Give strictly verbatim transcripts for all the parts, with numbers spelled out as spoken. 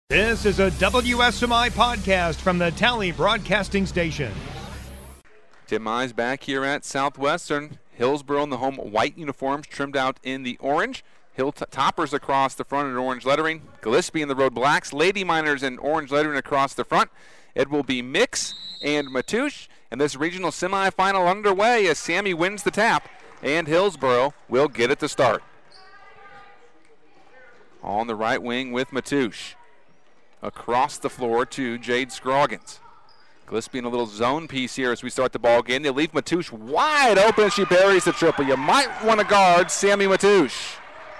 This is a W S M I podcast from the Tally Broadcasting Station. Tim Mize back here at Southwestern. Hillsboro in the home white uniforms trimmed out in the orange. Hill t- toppers across the front in orange lettering. Gillespie in the road blacks. Lady Miners in orange lettering across the front. It will be Mix and Matoush. And this regional semifinal underway as Sammy wins the tap. And Hillsboro will get it to start. On the right wing with Matoush. Across the floor to Jade Scroggins. Gillespie in a little zone piece here as we start the ball game. They leave Matoush wide open. She buries the triple. You might want to guard Sammy Matoush.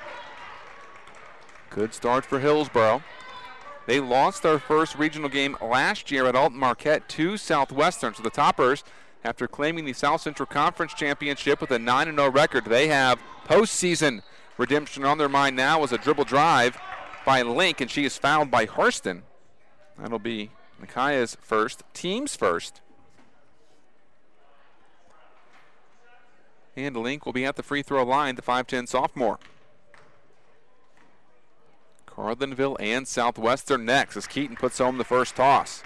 Good start for Hillsboro. They lost their first regional game last year at Alton Marquette to Southwestern. So the Toppers, after claiming the South Central Conference Championship with a nine and oh record, they have postseason redemption on their mind now as a dribble drive by Link, and she is fouled by Hurston. That'll be Micaiah's first, team's first. And Link will be at the free throw line, the five ten sophomore. Carlinville and Southwestern next as Keaton puts home the first toss.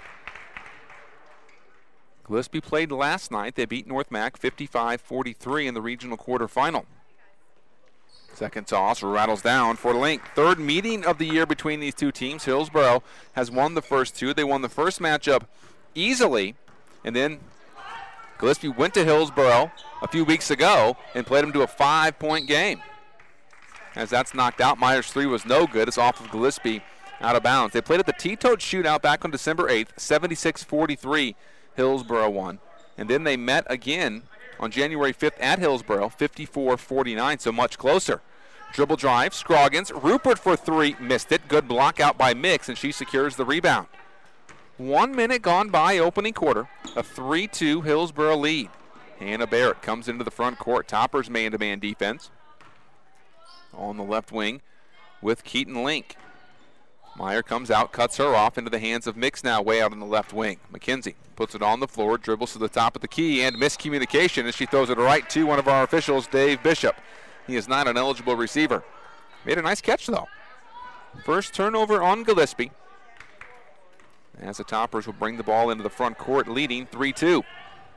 Gillespie played last night. They beat North Mac fifty-five forty-three in the regional quarterfinal. Second toss rattles down for Link. Third meeting of the year between these two teams. Hillsboro has won the first two. They won the first matchup easily, and then Gillespie went to Hillsboro a few weeks ago and played them to a five-point game. As that's knocked out, Myers' three was no good. It's off of Gillespie, out of bounds. They played at the T-Toad Shootout back on December eighth, seventy-six forty-three, Hillsboro won. And then they met again on January fifth at Hillsboro, fifty-four forty-nine, so much closer. Dribble drive, Scroggins, Rupert for three, missed it. Good block out by Mix, and she secures the rebound. One minute gone by opening quarter, a three two Hillsboro lead. Hannah Barrett comes into the front court, Toppers man-to-man defense. On the left wing with Keaton Link. Meyer comes out, cuts her off into the hands of Mix now, way out on the left wing. McKenzie puts it on the floor, dribbles to the top of the key, and miscommunication as she throws it right to one of our officials, Dave Bishop. He is not an eligible receiver. Made a nice catch, though. First turnover on Gillespie. As the Toppers will bring the ball into the front court, leading three two.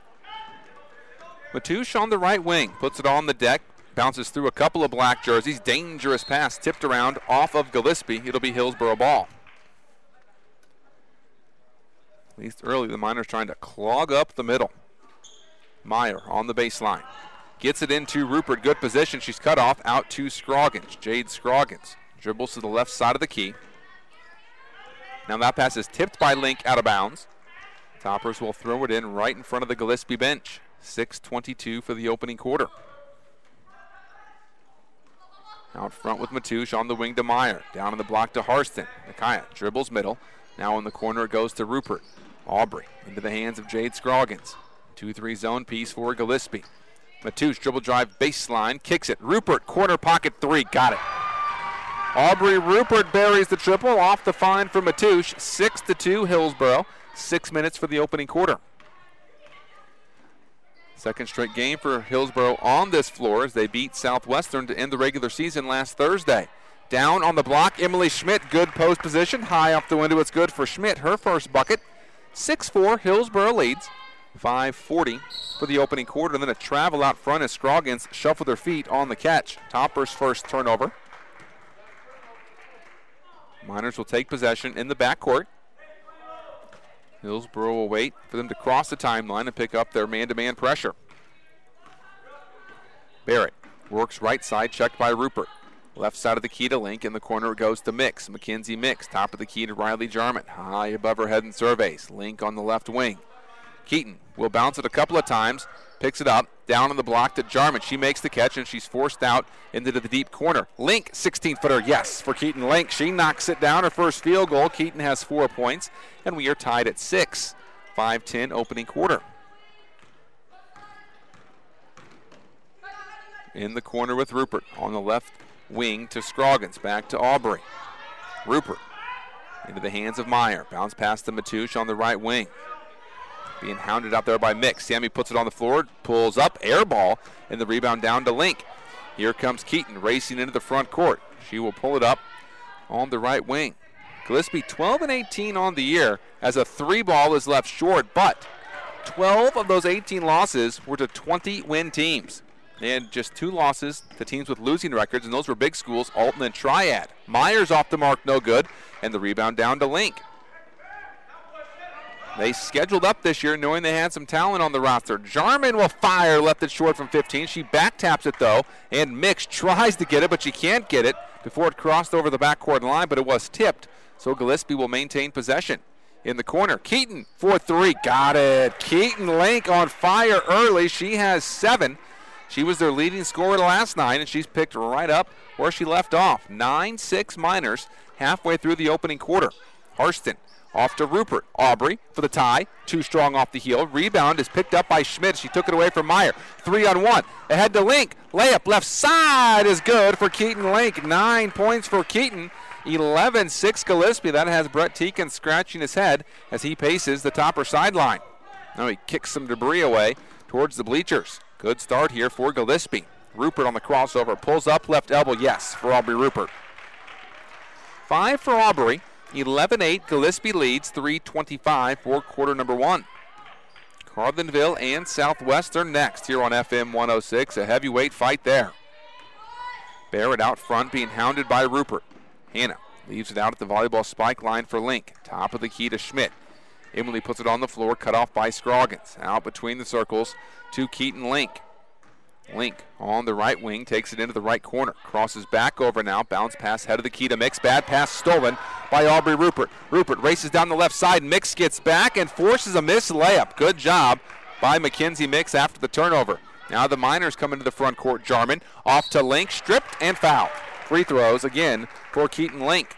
Matoush on the right wing, puts it on the deck, bounces through a couple of black jerseys. Dangerous pass tipped around off of Gillespie. It'll be Hillsboro ball. At least early, the Miners trying to clog up the middle. Meyer on the baseline. Gets it into Rupert. Good position. She's cut off out to Scroggins. Jade Scroggins dribbles to the left side of the key. Now that pass is tipped by Link out of bounds. Toppers will throw it in right in front of the Gillespie bench. six twenty-two for the opening quarter. Out front with Matoush on the wing to Meyer. Down in the block to Harston. Micaiah dribbles middle. Now in the corner it goes to Rupert. Aubrey into the hands of Jade Scroggins. two three zone piece for Gillespie. Matoush dribble drive baseline. Kicks it. Rupert corner pocket three. Got it. Aubrey Rupert buries the triple off the fine for Matoush. six to two Hillsboro. Six minutes for the opening quarter. Second straight game for Hillsboro on this floor as they beat Southwestern to end the regular season last Thursday. Down on the block, Emily Schmidt, good post position. High off the window, it's good for Schmidt, her first bucket. six four, Hillsboro leads. five forty for the opening quarter, and then a travel out front as Scroggins shuffled their feet on the catch. Toppers' first turnover. Miners will take possession in the backcourt. Hillsboro will wait for them to cross the timeline and pick up their man-to-man pressure. Barrett works right side, checked by Rupert. Left side of the key to Link. In the corner it goes to Mix. McKenzie Mix. Top of the key to Riley Jarman. High above her head and surveys. Link on the left wing. Keaton will bounce it a couple of times. Picks it up. Down on the block to Jarman. She makes the catch and she's forced out into the deep corner. Link, sixteen-footer, yes, for Keaton Link. She knocks it down. Her first field goal. Keaton has four points. And we are tied at six. five ten opening quarter. In the corner with Rupert. On the left wing to Scroggins. Back to Aubrey. Rupert into the hands of Meyer. Bounce past to Matoush on the right wing. Being hounded out there by Mix. Sammy puts it on the floor, pulls up, air ball, and the rebound down to Link. Here comes Keaton racing into the front court. She will pull it up on the right wing. Gillespie twelve and eighteen on the year as a three ball is left short, but twelve of those eighteen losses were to twenty-win teams. They had just two losses to teams with losing records, and those were big schools, Alton and Triad. Myers off the mark, no good, and the rebound down to Link. They scheduled up this year knowing they had some talent on the roster. Jarman will fire, left it short from fifteen. She back taps it though, and Mix tries to get it, but she can't get it before it crossed over the backcourt line, but it was tipped, so Gillespie will maintain possession. In the corner, Keaton for three, got it. Keaton Link on fire early. She has seven. She was their leading scorer last night, and she's picked right up where she left off. nine six Miners halfway through the opening quarter. Harston off to Rupert. Aubrey for the tie. Too strong off the heel. Rebound is picked up by Schmidt. She took it away from Meyer. Three on one. Ahead to Link. Layup left side is good for Keaton Link. Nine points for Keaton. eleven six Gillespie. That has Brett Teakin scratching his head as he paces the Topper sideline. Now he kicks some debris away towards the bleachers. Good start here for Gillespie. Rupert on the crossover. Pulls up left elbow. Yes, for Aubrey Rupert. Five for Aubrey. eleven eight. Gillespie leads. three twenty-five for quarter number one. Carlinville and Southwestern next here on F M one oh six. A heavyweight fight there. Barrett out front being hounded by Rupert. Hannah leaves it out at the volleyball spike line for Link. Top of the key to Schmidt. Emily puts it on the floor, cut off by Scroggins. Out between the circles to Keaton Link. Link on the right wing, takes it into the right corner. Crosses back over now, bounce pass head of the key to Mix. Bad pass stolen by Aubrey Rupert. Rupert races down the left side. Mix gets back and forces a missed layup. Good job by Mackenzie Mix after the turnover. Now the Miners come into the front court. Jarman off to Link, stripped and fouled. Free throws again for Keaton Link.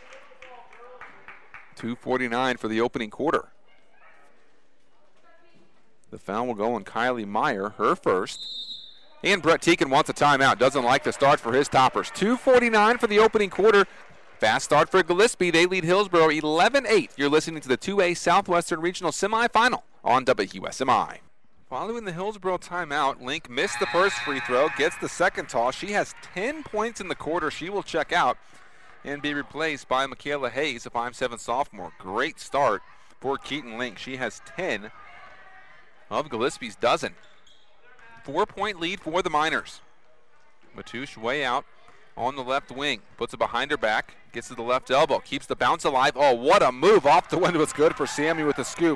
two forty-nine for the opening quarter. The foul will go on Kylie Meyer, her first. And Brett Teakin wants a timeout. Doesn't like the start for his Toppers. two forty-nine for the opening quarter. Fast start for Gillespie. They lead Hillsborough eleven eight. You're listening to the two A Southwestern Regional Semifinal on W S M I. Following the Hillsborough timeout, Link missed the first free throw, gets the second toss. She has ten points in the quarter. She will check out and be replaced by Michaela Hayes, a five seven sophomore. Great start for Keaton Link. She has ten of Gillespie's dozen. Four-point lead for the Miners. Matouche way out on the left wing. Puts it behind her back. Gets to the left elbow. Keeps the bounce alive. Oh, what a move off the window. It's good for Sammy with the scoop.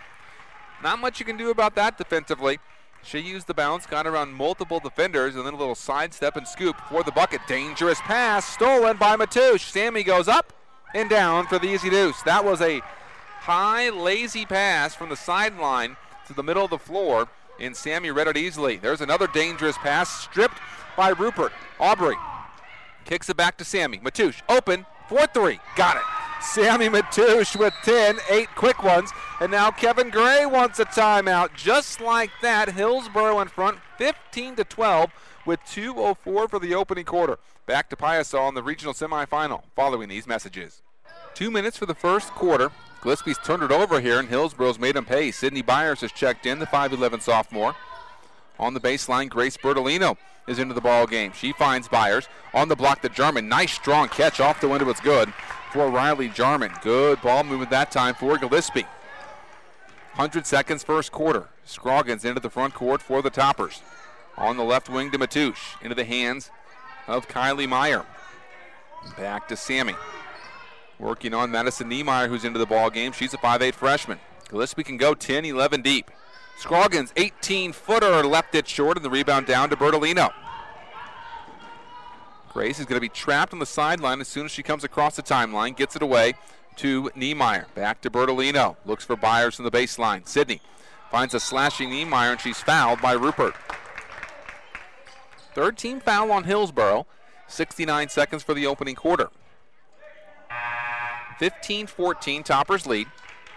Not much you can do about that defensively. She used the bounce, got around multiple defenders, and then a little sidestep and scoop for the bucket. Dangerous pass stolen by Matouche. Sammy goes up and down for the easy deuce. That was a high, lazy pass from the sideline to the middle of the floor, and Sammy read it easily. There's another dangerous pass stripped by Rupert. Aubrey kicks it back to Sammy. Matouche open for three. Got it. Sammy Matouche with ten, eight quick ones. And now Kevin Gray wants a timeout. Just like that, Hillsborough in front, fifteen to twelve with two oh four for the opening quarter. Back to Piasol in the regional semifinal following these messages. Two minutes for the first quarter. Gillespie's turned it over here, and Hillsborough's made him pay. Sydney Byers has checked in, the five eleven sophomore. On the baseline, Grace Bertolino is into the ball game. She finds Byers on the block to Jarman. Nice strong catch off the window. It's good for Riley Jarman. Good ball movement that time for Gillespie. one hundred seconds first quarter. Scroggins into the front court for the Toppers. On the left wing to Matouche. Into the hands of Kylie Meyer. Back to Sammy. Working on Madison Niemeyer, who's into the ball game. She's a five eight freshman. Gillespie can go ten eleven deep. Scroggins, eighteen-footer, left it short, and the rebound down to Bertolino. Grace is going to be trapped on the sideline as soon as she comes across the timeline. Gets it away to Niemeyer. Back to Bertolino. Looks for Byers from the baseline. Sydney finds a slashing Niemeyer, and she's fouled by Rupert. Third team foul on Hillsborough. sixty-nine seconds for the opening quarter. fifteen fourteen, Toppers lead.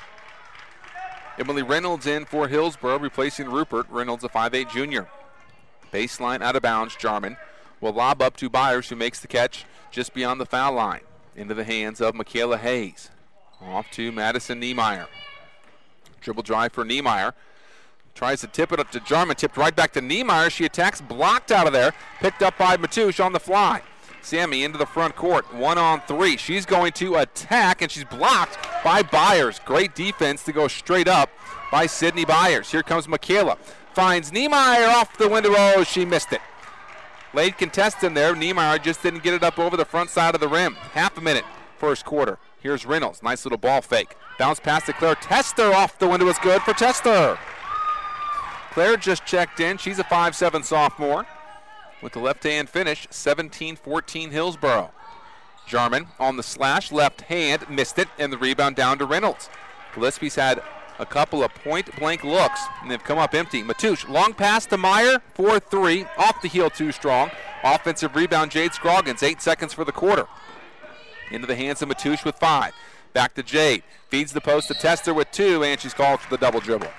Emily Reynolds in for Hillsborough, replacing Rupert. Reynolds, a five eight junior. Baseline out of bounds. Jarman will lob up to Byers, who makes the catch just beyond the foul line. Into the hands of Michaela Hayes. Off to Madison Niemeyer. Dribble drive for Niemeyer. Tries to tip it up to Jarman. Tipped right back to Niemeyer. She attacks, blocked out of there. Picked up by Matouche on the fly. Sammy into the front court, one on three. She's going to attack, and she's blocked by Byers. Great defense to go straight up by Sydney Byers. Here comes Michaela. Finds Niemeyer off the window. Oh, she missed it. Late contest in there. Niemeyer just didn't get it up over the front side of the rim. Half a minute, first quarter. Here's Reynolds. Nice little ball fake. Bounce pass to Claire Tester off the window is good for Tester. Claire just checked in. She's a five seven sophomore. With the left-hand finish, seventeen fourteen Hillsboro. Jarman on the slash, left hand, missed it, and the rebound down to Reynolds. Gillespie's had a couple of point-blank looks, and they've come up empty. Matoush, long pass to Meyer, four three, off the heel too strong. Offensive rebound, Jade Scroggins, eight seconds for the quarter. Into the hands of Matoush with five. Back to Jade, feeds the post to Tester with two, and she's called for the double dribble.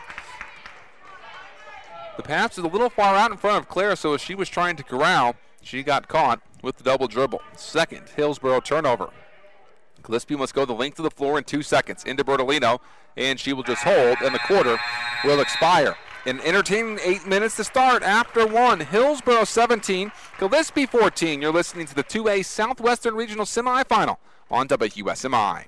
The pass is a little far out in front of Claire, so as she was trying to corral, she got caught with the double dribble. Second Hillsboro turnover. Gillespie must go the length of the floor in two seconds. Into Bertolino, and she will just hold, and the quarter will expire. An entertaining eight minutes to start after one. Hillsboro seventeen, Gillespie fourteen. You're listening to the two A Southwestern Regional Semifinal on W S M I.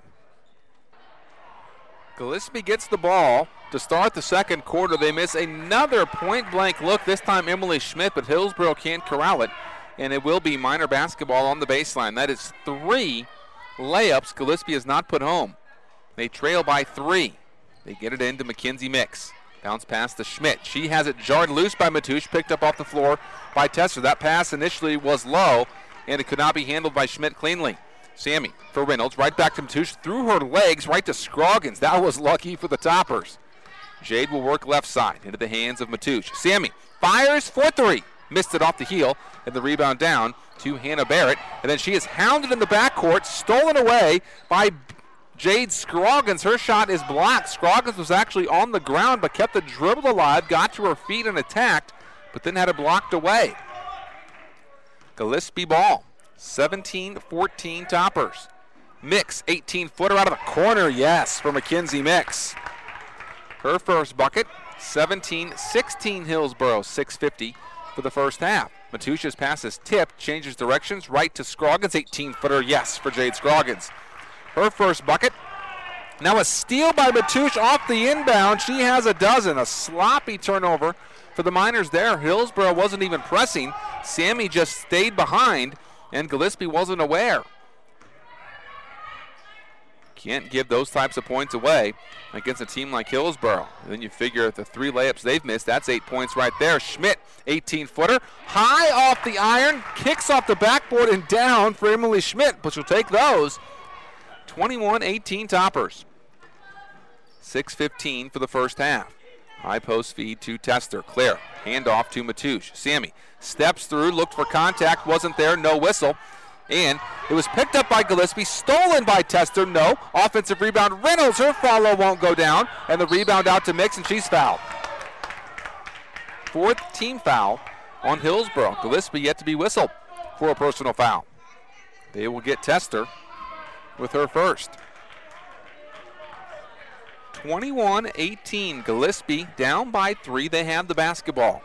Gillespie gets the ball to start the second quarter. They miss another point-blank look, this time Emily Schmidt, but Hillsboro can't corral it, and it will be minor basketball on the baseline. That is three layups Gillespie has not put home. They trail by three. They get it into Mackenzie Mix. Bounce pass to Schmidt. She has it jarred loose by Matoush, picked up off the floor by Tester. That pass initially was low, and it could not be handled by Schmidt cleanly. Sammy for Reynolds, right back to Matoush, through her legs, right to Scroggins. That was lucky for the Toppers. Jade will work left side into the hands of Matoush. Sammy fires for three. Missed it off the heel, and the rebound down to Hannah Barrett. And then she is hounded in the backcourt, stolen away by Jade Scroggins. Her shot is blocked. Scroggins was actually on the ground, but kept the dribble alive, got to her feet and attacked, but then had it blocked away. Gillespie ball. seventeen fourteen Toppers. Mix, eighteen-footer out of the corner, yes, for Mackenzie Mix. Her first bucket, seventeen sixteen Hillsboro, six fifty for the first half. Matoush's pass is tipped, changes directions, right to Scroggins, eighteen-footer, yes, for Jade Scroggins. Her first bucket. Now a steal by Matoush off the inbound. She has a dozen, a sloppy turnover for the Miners there. Hillsboro wasn't even pressing. Sammy just stayed behind, and Gillespie wasn't aware. Can't give those types of points away against a team like Hillsboro. And then you figure the three layups they've missed, that's eight points right there. Schmidt, eighteen-footer, high off the iron, kicks off the backboard and down for Emily Schmidt, but she'll take those. twenty-one eighteen Toppers. six fifteen for the first half. High post feed to Tester. Claire, handoff to Matoush. Sammy steps through, looked for contact, wasn't there, no whistle. And it was picked up by Gillespie, stolen by Tester, no. Offensive rebound, Reynolds, her follow won't go down, and the rebound out to Mix, and she's fouled. Fourth team foul on Hillsboro. Gillespie yet to be whistled for a personal foul. They will get Tester with her first. twenty-one eighteen, Gillespie down by three. They have the basketball.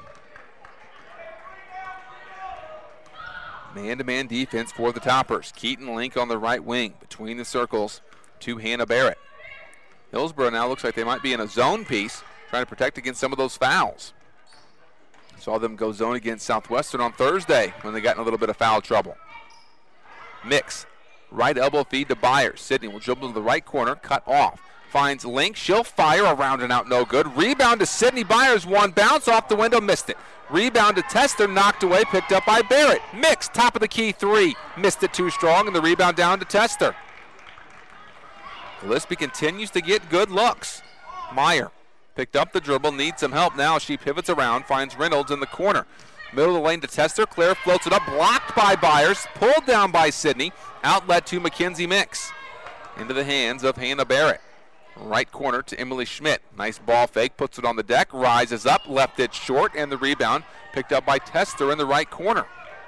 Man-to-man defense for the Toppers. Keaton Link on the right wing between the circles to Hannah Barrett. Hillsboro now looks like they might be in a zone piece, trying to protect against some of those fouls. Saw them go zone against Southwestern on Thursday when they got in a little bit of foul trouble. Mix. Right elbow feed to Byers. Sidney will dribble to the right corner, cut off. Finds Link. She'll fire around and out, no good. Rebound to Sidney Byers. One bounce off the window, missed it. Rebound to Tester, knocked away, picked up by Barrett. Mix, top of the key three. Missed it too strong, and the rebound down to Tester. Gillespie continues to get good looks. Meyer picked up the dribble, needs some help now. She pivots around, finds Reynolds in the corner. Middle of the lane to Tester. Claire floats it up, blocked by Byers, pulled down by Sidney. Outlet to Mackenzie Mix. Into the hands of Hannah Barrett. Right corner to Emily Schmidt. Nice ball fake, puts it on the deck, rises up, left it short, and the rebound picked up by Tester in the right corner.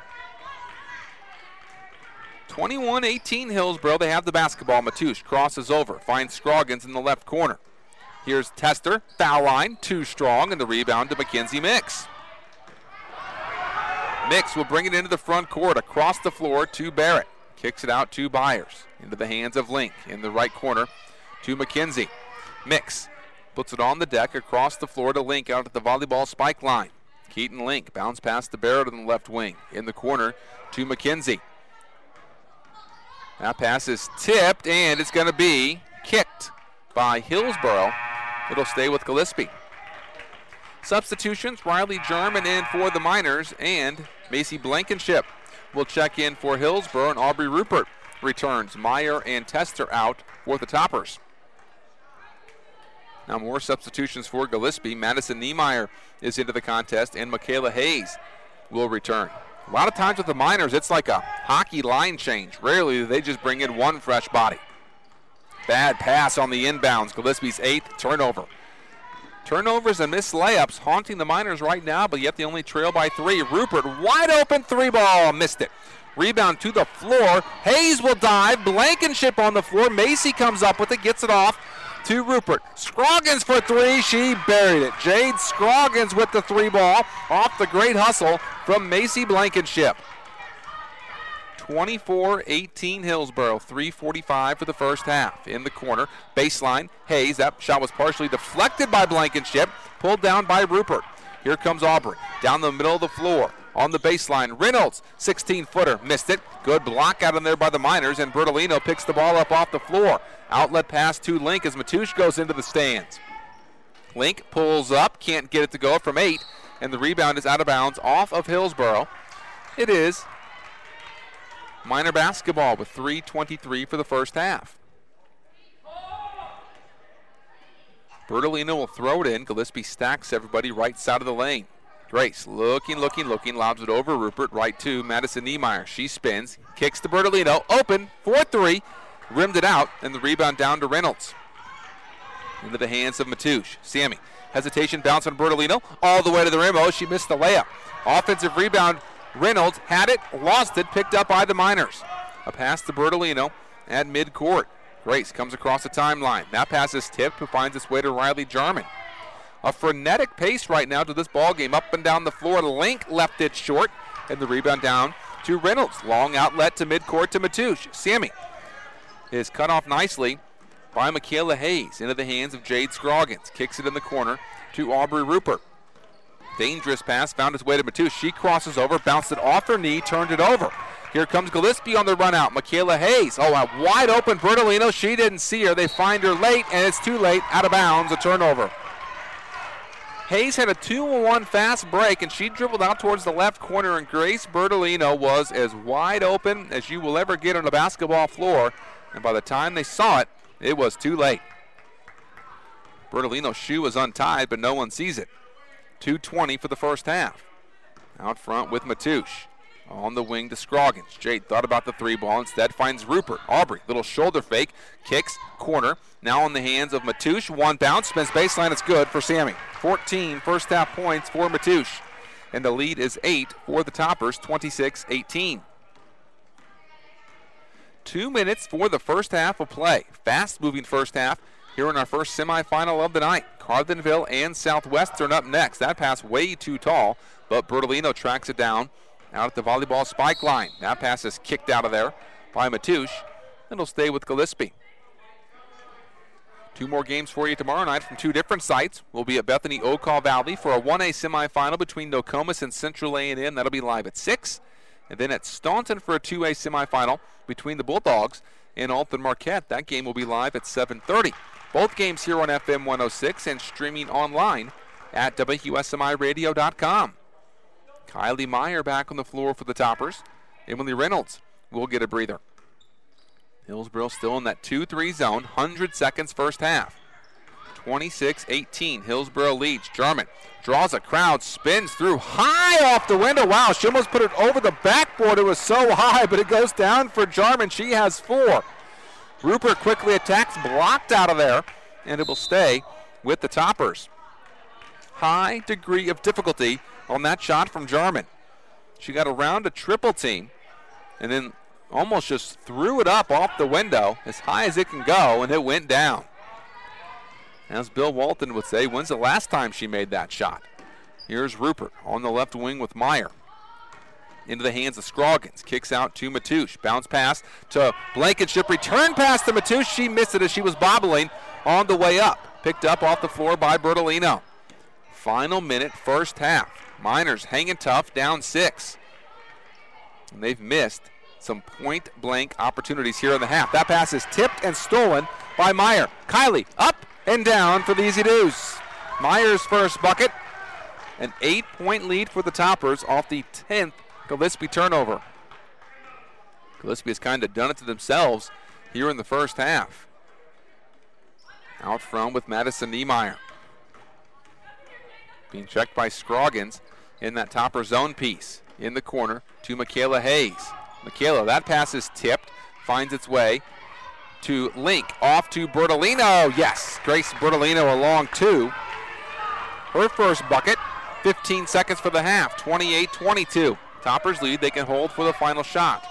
twenty-one eighteen Hillsboro. They have the basketball. Matoush crosses over, finds Scroggins in the left corner. Here's Tester, foul line, too strong, and the rebound to Mackenzie Mix. Mix will bring it into the front court, across the floor to Barrett. Kicks it out to Byers, into the hands of Link, in the right corner to McKenzie. Mix puts it on the deck, across the floor to Link, out at the volleyball spike line. Keaton Link, bounce pass to Barrett on the left wing, in the corner to McKenzie. That pass is tipped, and it's going to be kicked by Hillsborough. It'll stay with Gillespie. Substitutions, Riley German in for the Miners, and Macy Blankenship will check in for Hillsborough, and Aubrey Rupert returns. Meyer and Tester out for the Toppers. Now more substitutions for Gillespie. Madison Niemeyer is into the contest, and Michaela Hayes will return. A lot of times with the Miners, it's like a hockey line change. Rarely do they just bring in one fresh body. Bad pass on the inbounds. Gillespie's eighth turnover. Turnovers and missed layups haunting the Miners right now, but yet they only trail by three. Rupert, wide open three ball, missed it. Rebound to the floor. Hayes will dive. Blankenship on the floor. Macy comes up with it, gets it off to Rupert. Scroggins for three. She buried it. Jade Scroggins with the three ball off the great hustle from Macy Blankenship. twenty-four eighteen Hillsborough. three forty-five for the first half. In the corner, baseline, Hayes. That shot was partially deflected by Blankenship. Pulled down by Rupert. Here comes Aubrey. Down the middle of the floor. On the baseline, Reynolds, sixteen-footer, missed it. Good block out in there by the Miners, and Bertolino picks the ball up off the floor. Outlet pass to Link as Matoush goes into the stands. Link pulls up, can't get it to go from eight, and the rebound is out of bounds off of Hillsborough. It is Miner basketball with three twenty-three for the first half. Bertolino will throw it in. Gillespie stacks everybody right side of the lane. Grace looking, looking, looking, lobs it over Rupert, right to Madison Niemeyer. She spins, kicks to Bertolino, open, four three, rimmed it out, and the rebound down to Reynolds. Into the hands of Matoush. Sammy, hesitation, bounce on Bertolino, all the way to the rim. Oh, she missed the layup. Offensive rebound, Reynolds had it, lost it, picked up by the Miners. A pass to Bertolino at midcourt. Grace comes across the timeline. That pass is tipped, who finds its way to Riley Jarman. A frenetic pace right now to this ball game, up and down the floor. Link left it short, and the rebound down to Reynolds. Long outlet to midcourt to Matoush. Sammy is cut off nicely by Michaela Hayes into the hands of Jade Scroggins. Kicks it in the corner to Aubrey Rupert. Dangerous pass, found its way to Matoush. She crosses over, bounced it off her knee, turned it over. Here comes Gillespie on the run out. Michaela Hayes, oh, a wide open Bertolino. She didn't see her. They find her late, and it's too late. Out of bounds, a turnover. Hayes had a two on one fast break, and she dribbled out towards the left corner, and Grace Bertolino was as wide open as you will ever get on a basketball floor, and by the time they saw it, it was too late. Bertolino's shoe was untied, but no one sees it. two twenty for the first half. Out front with Matoush. On the wing to Scroggins. Jade thought about the three ball, instead finds Rupert. Aubrey, little shoulder fake, kicks, corner. Now in the hands of Matoush. One bounce, spins baseline, it's good for Sammy. fourteen first half points for Matoush. And the lead is eight for the Toppers, twenty-six eighteen. Two minutes for the first half of play. Fast moving first half here in our first semifinal of the night. Carlinville and Southwestern up next. That pass way too tall, but Bertolino tracks it down out at the volleyball spike line. That pass is kicked out of there by Matoush. It'll stay with Gillespie. Two more games for you tomorrow night from two different sites. We'll be at Bethany Ocall Valley for a one A semifinal between Nokomis and Central A and M. That'll be live at six. And then at Staunton for a two A semifinal between the Bulldogs and Alton Marquette. That game will be live at seven thirty. Both games here on F M one oh six and streaming online at W S M I radio dot com. Kylie Meyer back on the floor for the Toppers. Emily Reynolds will get a breather. Hillsborough still in that two three zone. one hundred seconds first half. twenty-six eighteen. Hillsborough leads. Jarman draws a crowd, spins through high off the window. Wow, she almost put it over the backboard. It was so high, but it goes down for Jarman. She has four. Rupert quickly attacks, blocked out of there, and it will stay with the Toppers. High degree of difficulty on that shot from Jarman. She got around a triple team and then almost just threw it up off the window as high as it can go, and it went down. As Bill Walton would say, when's the last time she made that shot? Here's Rupert on the left wing with Meyer. into the hands of Scroggins. Kicks out to Matoush. Bounce pass to Blankenship. Return pass to Matoush. She missed it as she was bobbling on the way up. Picked up off the floor by Bertolino. Final minute, first half. Miners hanging tough, down six. And they've missed some point-blank opportunities here in the half. That pass is tipped and stolen by Meyer. Kylie up and down for the Easy Doos. Meyer's first bucket. An eight-point lead for the Toppers off the tenth Gillespie turnover. Gillespie has kind of done it to themselves here in the first half. Out front with Madison Niemeyer. Being checked by Scroggins in that Topper zone piece. In the corner to Michaela Hayes. Michaela, that pass is tipped, finds its way to Link. Off to Bertolino. Yes, Grace Bertolino along two. Her first bucket. fifteen seconds for the half. twenty-eight twenty-two. Toppers lead. They can hold for the final shot.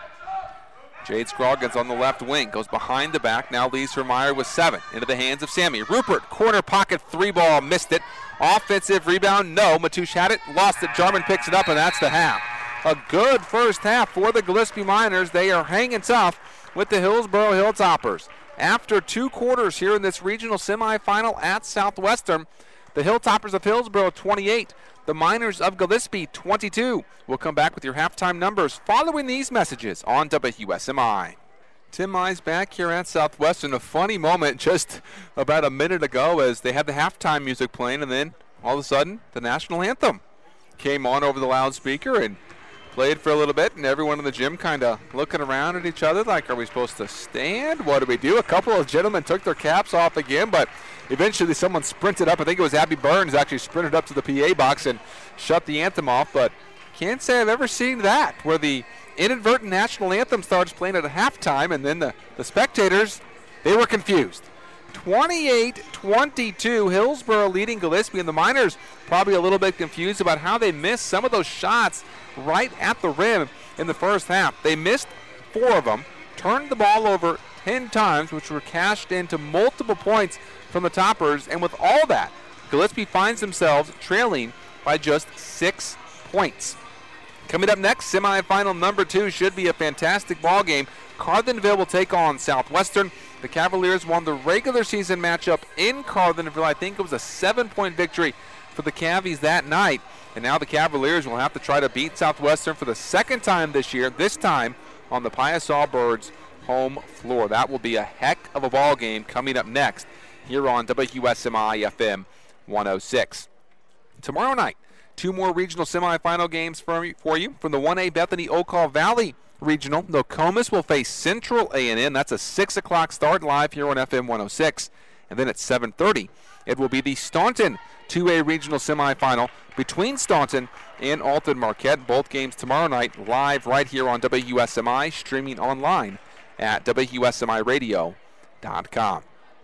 Jade Scroggins on the left wing. Goes behind the back. Now leads for Meyer with seven. Into the hands of Sammy. Rupert, corner pocket three ball. Missed it. Offensive rebound. No. Matoush had it. Lost it. Jarman picks it up, and that's the half. A good first half for the Gillespie Miners. They are hanging tough with the Hillsboro Hilltoppers. After two quarters here in this regional semifinal at Southwestern, the Hilltoppers of Hillsboro twenty-eight, the Miners of Gillespie twenty-two. We'll come back with your halftime numbers following these messages on W S M I. Tim Mize back here at Southwestern. A funny moment just about a minute ago as they had the halftime music playing, and then all of a sudden the national anthem came on over the loudspeaker and played for a little bit, and everyone in the gym kind of looking around at each other like, are we supposed to stand? What do we do? A couple of gentlemen took their caps off again, but eventually someone sprinted up. I think it was Abby Burns actually sprinted up to the P A box and shut the anthem off, but can't say I've ever seen that, where the inadvertent national anthem starts playing at a halftime, and then the, the spectators, they were confused. twenty-eight twenty-two, Hillsboro leading Gillespie, and the Miners probably a little bit confused about how they missed some of those shots right at the rim in the first half. They missed four of them, turned the ball over ten times, which were cashed into multiple points from the Toppers, and with all that, Gillespie finds themselves trailing by just six points. Coming up next, semifinal number two should be a fantastic ball game. Carlinville will take on Southwestern. The Cavaliers won the regular season matchup in Carlinville. I think it was a seven-point victory for the Cavies that night. And now the Cavaliers will have to try to beat Southwestern for the second time this year, this time on the Pius Allbirds home floor. That will be a heck of a ball game coming up next here on W S M I F M one oh six. Tomorrow night, two more regional semifinal games for you, for you. From the one A Bethany Ocala Valley Regional, Nokomis will face Central A and M. That's a six o'clock start live here on F M one oh six. And then at seven thirty, it will be the Staunton two A regional semifinal between Staunton and Alton Marquette. Both games tomorrow night live right here on W S M I, streaming online at W S M I radio dot com.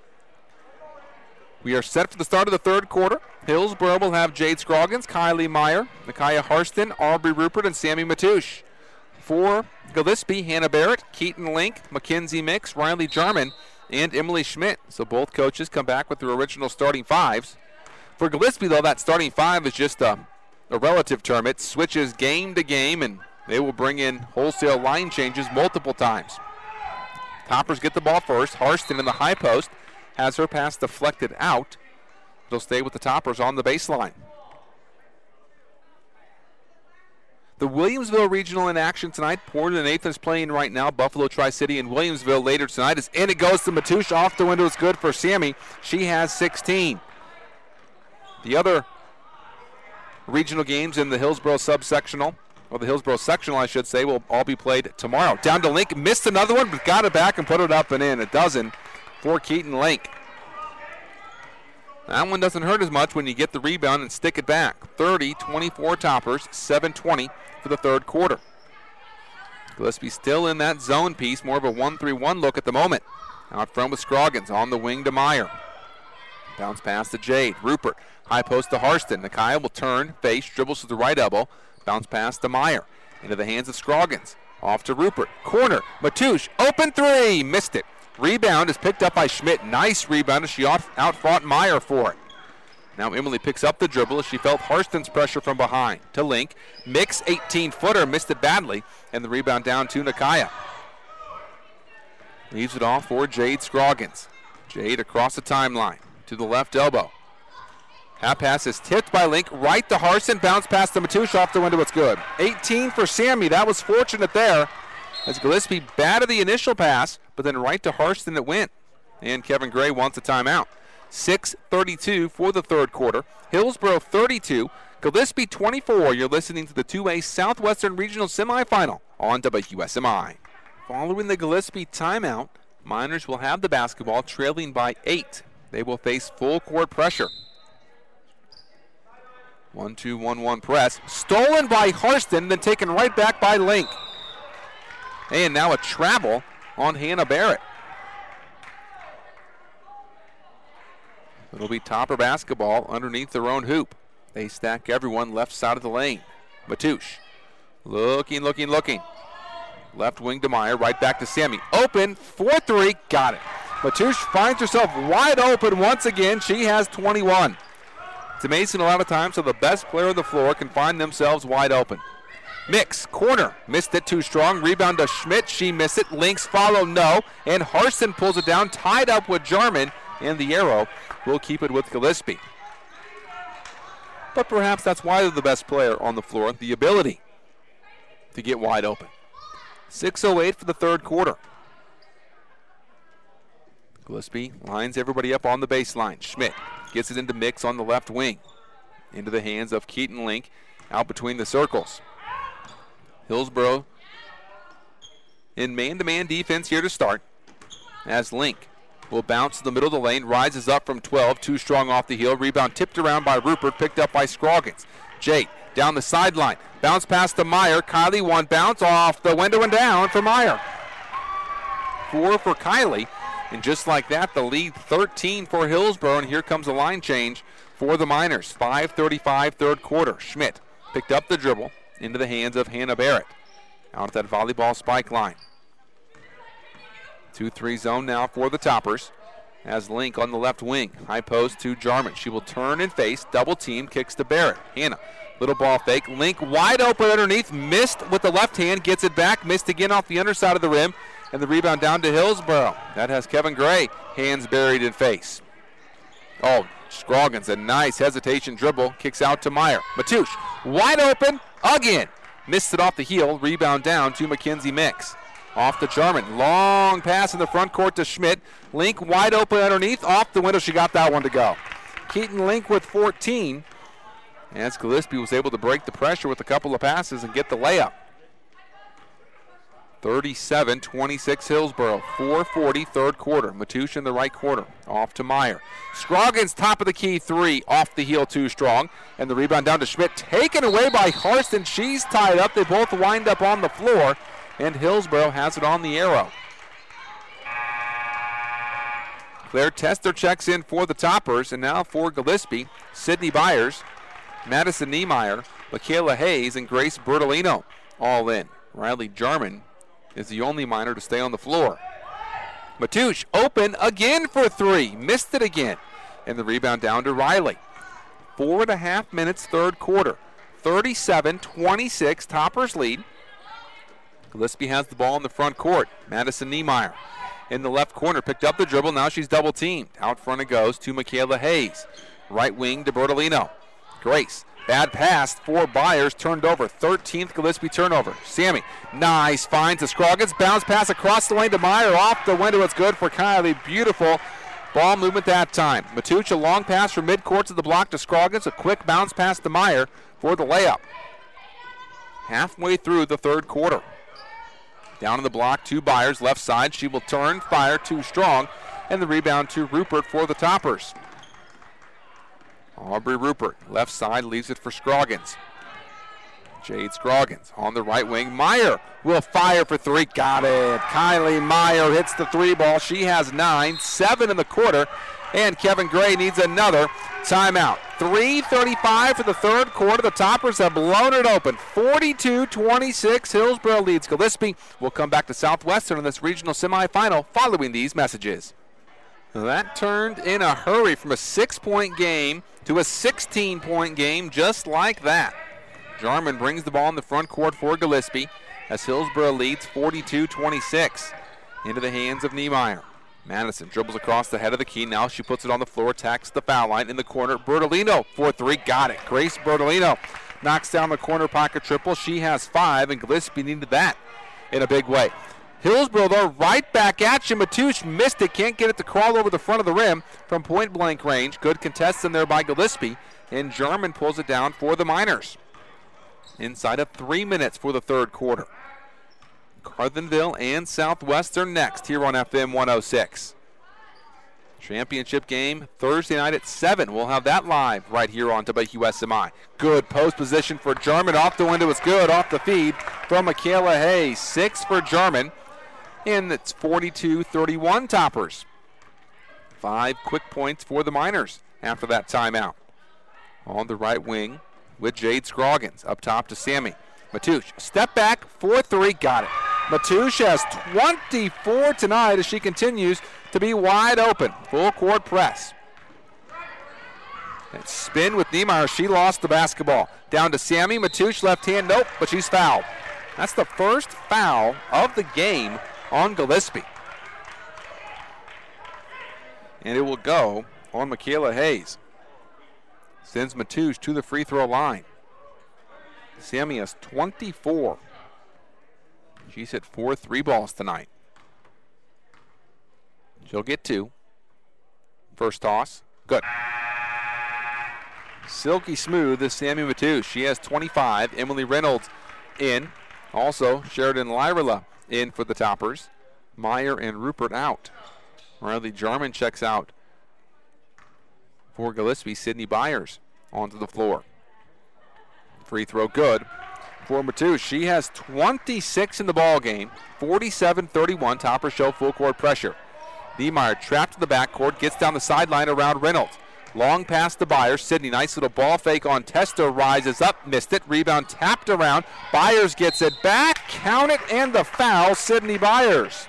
We are set for the start of the third quarter. Hillsboro will have Jade Scroggins, Kylie Meyer, Micaiah Harston, Aubrey Rupert, and Sammy Matoush. For Gillespie, Hannah Barrett, Keaton Link, Mackenzie Mix, Riley Jarman, and Emily Schmidt. So both coaches come back with their original starting fives. For Gillespie, though, that starting five is just a, a relative term. It switches game to game, and they will bring in wholesale line changes multiple times. Toppers get the ball first. Harston in the high post has her pass deflected out. They'll stay with the Toppers on the baseline. The Williamsville Regional in action tonight. Porter and Nathan is playing right now. Buffalo Tri-City and Williamsville later tonight. As in it goes to Matoush. Off the window is good for Sammy. She has sixteen. The other regional games in the Hillsboro subsectional, or the Hillsboro sectional, I should say, will all be played tomorrow. Down to Link. Missed another one, but got it back and put it up and in. A dozen for Keaton Link. That one doesn't hurt as much when you get the rebound and stick it back. thirty twenty-four Toppers, seven twenty for the third quarter. Gillespie still in that zone piece, more of a one three one look at the moment. Out front with Scroggins, on the wing to Meyer. Bounce pass to Jade. Rupert, high post to Harston. Nakia will turn, face, dribbles to the right elbow. Bounce pass to Meyer. Into the hands of Scroggins. Off to Rupert. Corner, Matoush, open three, missed it. Rebound is picked up by Schmidt. Nice rebound as she out, out-fought Meyer for it. Now Emily picks up the dribble as she felt Harston's pressure from behind. To Link. Mix eighteen-footer, missed it badly, and the rebound down to Nakaya. Leaves it off for Jade Scroggins. Jade across the timeline to the left elbow. Half pass is tipped by Link right to Harston. Bounce past the Matoush off the window. It's good. eighteen for Sammy. That was fortunate there as Gillespie batted the initial pass, but then right to Harston it went. And Kevin Gray wants a timeout. six thirty-two for the third quarter. Hillsboro thirty-two, Gillespie twenty-four. You're listening to the two A Southwestern Regional Semifinal on W S M I. Following the Gillespie timeout, Miners will have the basketball trailing by eight. They will face full court pressure. one two one one press. Stolen by Harston, then taken right back by Link. And now a travel on Hannah Barrett. It'll be Topper basketball underneath their own hoop. They stack everyone left side of the lane. Matoush looking, looking, looking. Left wing to Meyer, right back to Sammy. Open, four three, got it. Matoush finds herself wide open once again. She has twenty-one. It's amazing a lot of times how the best player on the floor can find themselves wide open. Mix, corner, missed it too strong. Rebound to Schmidt, she missed it. Links follow, no. And Harston pulls it down, tied up with Jarman. And the arrow will keep it with Gillespie. But perhaps that's why they're the best player on the floor, the ability to get wide open. six oh eight for the third quarter. Gillespie lines everybody up on the baseline. Schmidt gets it into Mix on the left wing. Into the hands of Keaton Link, out between the circles. Hillsboro in man-to-man defense here to start, as Link will bounce to the middle of the lane, rises up from twelve, too strong off the heel. Rebound tipped around by Rupert, picked up by Scroggins. Jade down the sideline, bounce pass to Meyer. Kylie one bounce off the window and down for Meyer. Four for Kylie, and just like that, the lead thirteen for Hillsboro, and here comes a line change for the Miners. five thirty-five third quarter. Schmidt picked up the dribble into the hands of Hannah Barrett. Out at that volleyball spike line. two three zone now for the Toppers as Link on the left wing. High post to Jarman. She will turn and face. Double team. Kicks to Barrett. Hannah. Little ball fake. Link wide open underneath. Missed with the left hand. Gets it back. Missed again off the underside of the rim. And the rebound down to Hillsboro. That has Kevin Gray. Hands buried in face. Oh, Scroggins. A nice hesitation dribble. Kicks out to Meyer. Matoush. Wide open. Again. Missed it off the heel. Rebound down to Mackenzie Mix. Off to Jarman. Long pass in the front court to Schmidt. Link wide open underneath. Off the window. She got that one to go. Keaton Link with fourteen. As Gillespie was able to break the pressure with a couple of passes and get the layup. thirty-seven twenty-six Hillsboro. four forty third quarter. Matoush in the right quarter. Off to Meyer. Scroggins top of the key three. Off the heel too strong. And the rebound down to Schmidt. Taken away by Harston. She's tied up. They both wind up on the floor. And Hillsboro has it on the arrow. Claire Tester checks in for the Toppers, and now for Gillespie, Sydney Byers, Madison Niemeyer, Michaela Hayes, and Grace Bertolino all in. Riley Jarman is the only Miner to stay on the floor. Matoush open again for three. Missed it again. And the rebound down to Riley. Four and a half minutes third quarter. thirty-seven twenty-six Toppers lead. Gillespie has the ball in the front court. Madison Niemeyer in the left corner. Picked up the dribble. Now she's double teamed. Out front it goes to Michaela Hayes. Right wing to Bertolino. Grace. Bad pass for Byers. Turned over. thirteenth Gillespie turnover. Sammy. Nice. Finds the Scroggins. Bounce pass across the lane to Meyer. Off the window. It's good for Kylie. Beautiful ball movement that time. Matoush, a long pass from midcourt to the block to Scroggins. A quick bounce pass to Meyer for the layup. Halfway through the third quarter. Down in the block to Byers, left side. She will turn, fire, too strong, and the rebound to Rupert for the Toppers. Aubrey Rupert, left side, leaves it for Scroggins. Jade Scroggins on the right wing. Meyer will fire for three. Got it. Kylie Meyer hits the three ball. She has nine, seven in the quarter, and Kevin Gray needs another timeout. three thirty-five for the third quarter. The Toppers have blown it open. forty-two twenty-six. Hillsboro leads Gillespie. We'll come back to Southwestern in this regional semifinal following these messages. That turned in a hurry from a six-point game to a sixteen-point game just like that. Jarman brings the ball in the front court for Gillespie as Hillsborough leads forty-two twenty-six into the hands of Niemeyer. Madison dribbles across the head of the key. Now she puts it on the floor, attacks the foul line in the corner. Bertolino for three, got it. Grace Bertolino knocks down the corner pocket triple. She has five, and Gillespie needed that in a big way. Hillsborough, though, right back at you. Matoush missed it, can't get it to crawl over the front of the rim from point-blank range. Good contest in there by Gillespie, and Jarman pulls it down for the Miners. Inside of three minutes for the third quarter. Carlinville and Southwestern next here on F M one oh six. Championship game Thursday night at seven. We'll have that live right here on W S M I. Good post position for Jarman. Off the window is good. Off the feed from Michaela Hayes. Six for Jarman. And it's forty-two thirty-one Toppers. Five quick points for the Miners after that timeout. On the right wing with Jade Scroggins. Up top to Sammy. Matoush, step back, four three, got it. Matoush has twenty-four tonight as she continues to be wide open. Full court press. And spin with Niemeyer. She lost the basketball. Down to Sammy. Matoush left hand. Nope, but she's fouled. That's the first foul of the game on Gillespie. And it will go on Michaela Hayes. Sends Matoush to the free throw line. Sammy has twenty-four. She's hit four three balls tonight. She'll get two. First toss, good. Silky smooth is Sammy Matoush. She has twenty-five. Emily Reynolds in. Also, Sheridan Lyrila in for the Toppers. Meyer and Rupert out. Riley Jarman checks out for Gillespie. Sydney Byers onto the floor. Free throw good for Matoush. She has twenty-six in the ball game. forty-seven thirty-one. Toppers show full court pressure. Niemeyer trapped in the backcourt, gets down the sideline around Reynolds. Long pass to Byers. Sydney, nice little ball fake on Testa, rises up, missed it. Rebound tapped around. Byers gets it back. Count it, and the foul, Sydney Byers.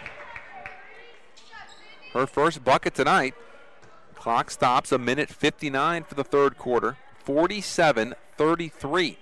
Her first bucket tonight. Clock stops a minute fifty-nine for the third quarter. forty-seven thirty-three.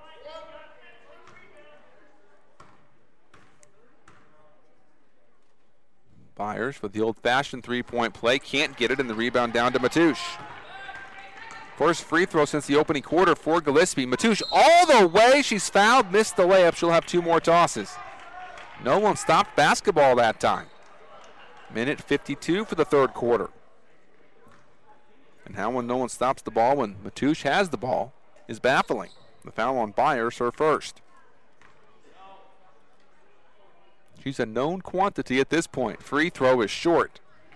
Byers with the old-fashioned three-point play. Can't get it, and the rebound down to Matoush. First free throw since the opening quarter for Gillespie. Matoush all the way. She's fouled, missed the layup. She'll have two more tosses. No one stopped basketball that time. Minute fifty-two for the third quarter. And how when no one stops the ball when Matoush has the ball is baffling. The foul on Byers, her first. She's a known quantity at this point. Free throw is short.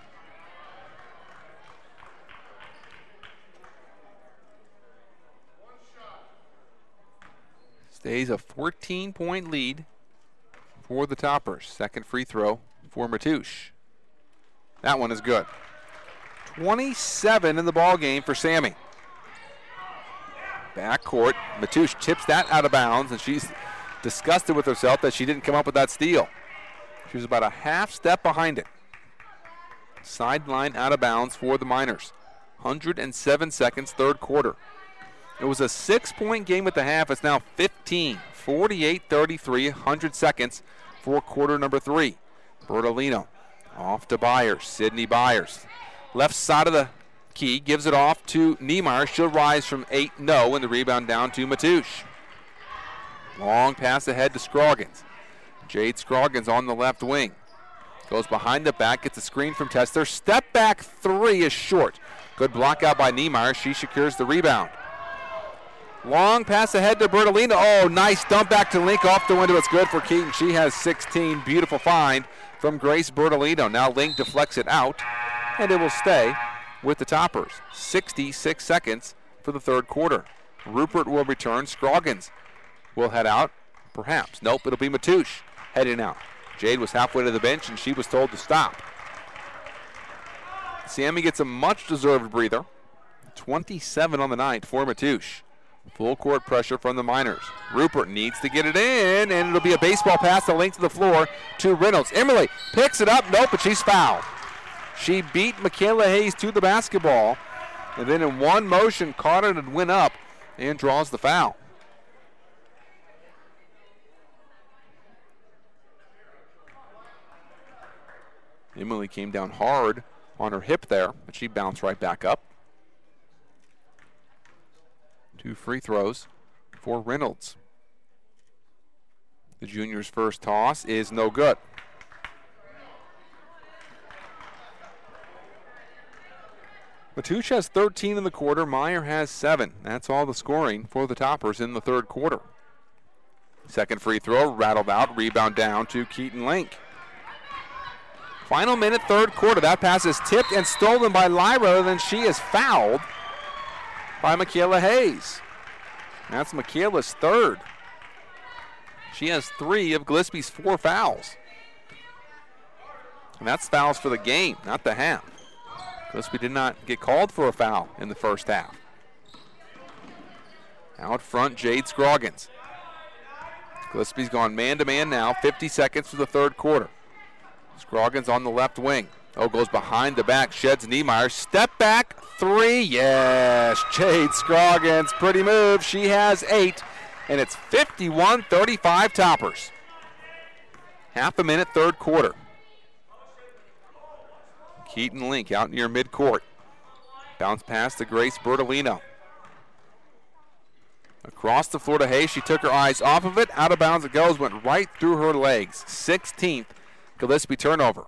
Stays a fourteen-point lead for the Toppers. Second free throw for Matoush. That one is good. twenty-seven in the ball game for Sammy. Backcourt. Matoush tips that out of bounds, and she's disgusted with herself that she didn't come up with that steal. She was about a half step behind it. Sideline out of bounds for the Miners. one hundred seven seconds, third quarter. It was a six-point game at the half. It's now fifteen. forty-eight thirty-three, one hundred seconds for quarter number three. Bertolino off to Byers. Sydney Byers. Left side of the key, gives it off to Niemeyer. She'll rise from eight, no, and the rebound down to Matoush. Long pass ahead to Scroggins. Jade Scroggins on the left wing. Goes behind the back, gets a screen from Tester. Step back three is short. Good block out by Niemeyer. She secures the rebound. Long pass ahead to Bertolino. Oh, nice dump back to Link off the window. It's good for Keaton. She has sixteen. Beautiful find from Grace Bertolino. Now Link deflects it out, and it will stay with the Toppers. sixty-six seconds for the third quarter. Rupert will return. Scroggins will head out. Perhaps. Nope, it'll be Matoush heading out. Jade was halfway to the bench, and she was told to stop. Sammy gets a much-deserved breather. twenty-seven on the night for Matoush. Full court pressure from the Miners. Rupert needs to get it in, and it'll be a baseball pass to length of the floor to Reynolds. Emily picks it up. Nope, but she's fouled. She beat Michaela Hayes to the basketball, and then in one motion caught it and went up and draws the foul. Emily came down hard on her hip there, but she bounced right back up. Two free throws for Reynolds. The junior's first toss is no good. Matoush has thirteen in the quarter. Meyer has seven. That's all the scoring for the Toppers in the third quarter. Second free throw rattled out. Rebound down to Keaton Link. Final minute, third quarter. That pass is tipped and stolen by Lyra. Then she is fouled by Michaela Hayes. That's Michaela's third. She has three of Gillespie's four fouls. And that's fouls for the game, not the half. Gillespie did not get called for a foul in the first half. Out front, Jade Scroggins. Gillespie's gone man-to-man now, fifty seconds for the third quarter. Scroggins on the left wing. Oh, goes behind the back, sheds Niemeyer. Step back, three, yes. Jade Scroggins, pretty move. She has eight, and it's fifty-one thirty-five Toppers. Half a minute, third quarter. Keaton Link out near midcourt. Bounce pass to Grace Bertolino. Across the floor to Hayes. She took her eyes off of it. Out of bounds it goes. Went right through her legs. sixteenth Gillespie turnover.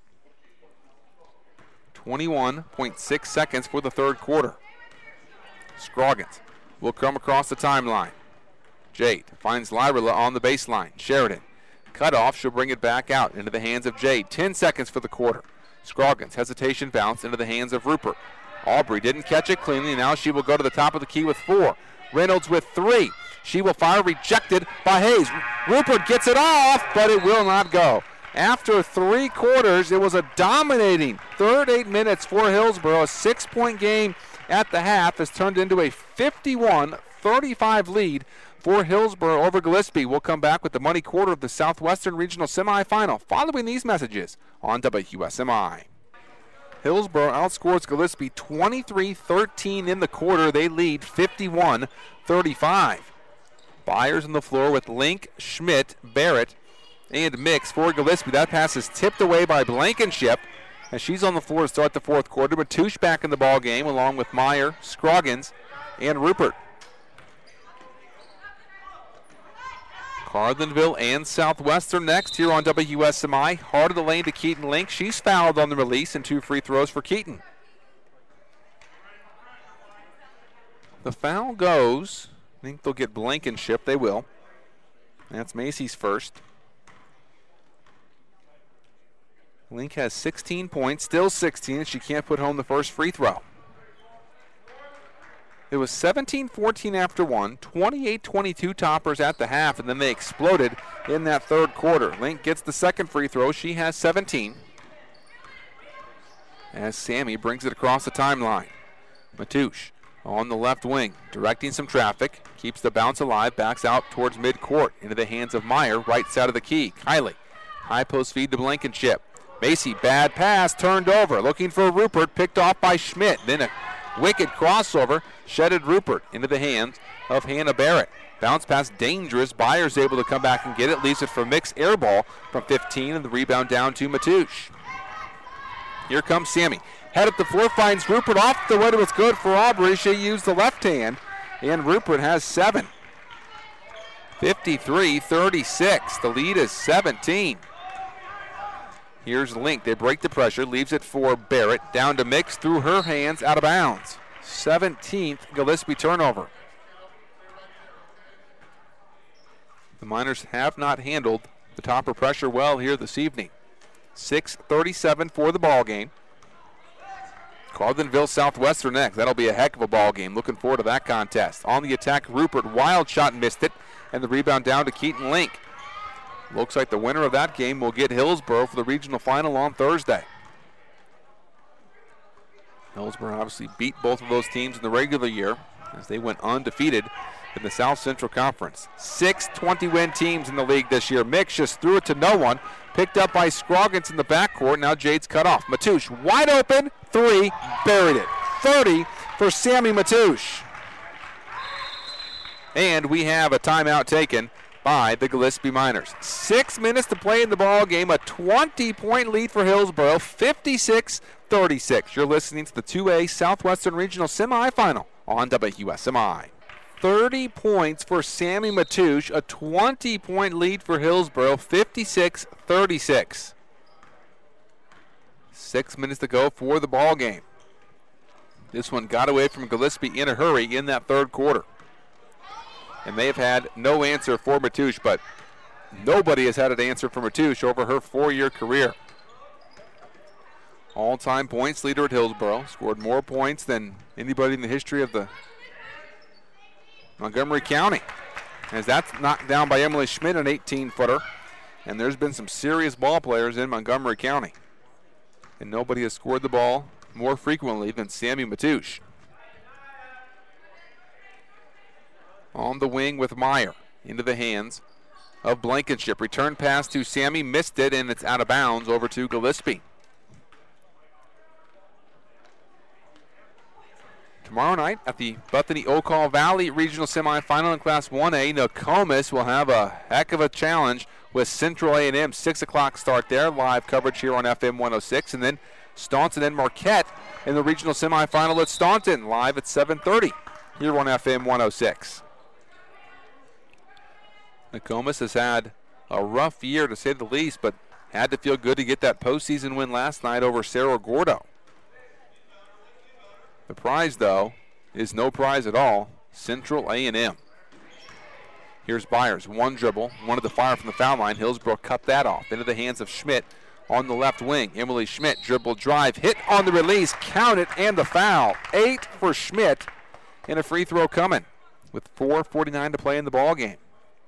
twenty-one point six seconds for the third quarter. Scroggins will come across the timeline. Jade finds Lyra on the baseline. Sheridan cut off. She'll bring it back out into the hands of Jade. ten seconds for the quarter. Scroggins, hesitation bounce into the hands of Rupert. Aubrey didn't catch it cleanly. Now she will go to the top of the key with four. Reynolds with three. She will fire, rejected by Hayes. Rupert gets it off, but it will not go. After three quarters, it was a dominating third eight minutes for Hillsborough. A six-point game at the half has turned into a fifty-one thirty-five lead for Hillsborough over Gillespie. We'll come back with the Money Quarter of the Southwestern Regional Semifinal following these messages on W S M I. Hillsborough outscores Gillespie twenty-three thirteen in the quarter. They lead fifty-one thirty-five. Byers on the floor with Link, Schmidt, Barrett, and Mix for Gillespie. That pass is tipped away by Blankenship as she's on the floor to start the fourth quarter. Matoush back in the ball game along with Meyer, Scroggins, and Rupert. Carlinville and Southwestern next here on W S M I. Heart of the lane to Keaton Link. She's fouled on the release and two free throws for Keaton. The foul goes. I think they'll get Blankenship. They will. That's Macy's first. Link has sixteen points, still sixteen, and she can't put home the first free throw. It was seventeen fourteen after one, twenty-eight twenty-two Toppers at the half, and then they exploded in that third quarter. Link gets the second free throw. She has seventeen. As Sammy brings it across the timeline. Matoush on the left wing, directing some traffic, keeps the bounce alive, backs out towards midcourt, into the hands of Meyer, right side of the key. Kylie, high post feed to Blankenship. Macy, bad pass, turned over, looking for Rupert, picked off by Schmidt. Then a wicked crossover, shedded Rupert into the hands of Hannah Barrett. Bounce pass dangerous. Byers able to come back and get it. Leaves it for Mix, air ball from fifteen, and the rebound down to Matoush. Here comes Sammy. Head up the floor, finds Rupert off the way to what's good for Aubrey. She used the left hand, and Rupert has seven. fifty-three thirty-six. The lead is seventeen. Here's Link. They break the pressure. Leaves it for Barrett. Down to Mix through her hands, out of bounds. seventeenth Gillespie turnover. The Miners have not handled the Topper pressure well here this evening. six thirty-seven for the ball game. Carlinville Southwestern next. That'll be a heck of a ball game. Looking forward to that contest. On the attack, Rupert. Wild shot, missed it. And the rebound down to Keaton Link. Looks like the winner of that game will get Hillsborough for the regional final on Thursday. Hillsborough obviously beat both of those teams in the regular year as they went undefeated in the South Central Conference. Six twenty-win teams in the league this year. Mix just threw it to no one. Picked up by Scroggins in the backcourt. Now Jade's cut off. Matoush wide open. Three. Buried it. thirty for Sammy Matoush. And we have a timeout taken by the Gillespie Miners. Six minutes to play in the ball game. A twenty-point lead for Hillsboro, fifty-six thirty-six. You're listening to the two A Southwestern Regional Semifinal on W S M I. thirty points for Sammy Matoush, a twenty-point lead for Hillsboro, fifty-six thirty-six. Six minutes to go for the ball game. This one got away from Gillespie in a hurry in that third quarter. And they have had no answer for Matoush, but nobody has had an answer for Matoush over her four-year career. All-time points leader at Hillsboro, scored more points than anybody in the history of the Montgomery County. As that's knocked down by Emily Schmidt, an eighteen-footer. And there's been some serious ball players in Montgomery County. And nobody has scored the ball more frequently than Sammy Matoush. On the wing with Meyer, into the hands of Blankenship. Return pass to Sammy, missed it, and it's out of bounds over to Gillespie. Tomorrow night at the Bethany Ocall Valley Regional Semifinal in Class one A, Nokomis will have a heck of a challenge with Central A and M. six o'clock start there. Live coverage here on F M one oh six. And then Staunton and Marquette in the regional semifinal at Staunton, live at seven thirty here on F M one oh six. Nokomis has had a rough year, to say the least, but had to feel good to get that postseason win last night over Cerro Gordo. The prize, though, is no prize at all, Central A and M. Here's Byers, one dribble, wanted to fire from the foul line. Hillsboro cut that off into the hands of Schmidt on the left wing. Emily Schmidt, dribble drive, hit on the release, count it, and the foul. Eight for Schmidt, and a free throw coming with four forty-nine to play in the ball game.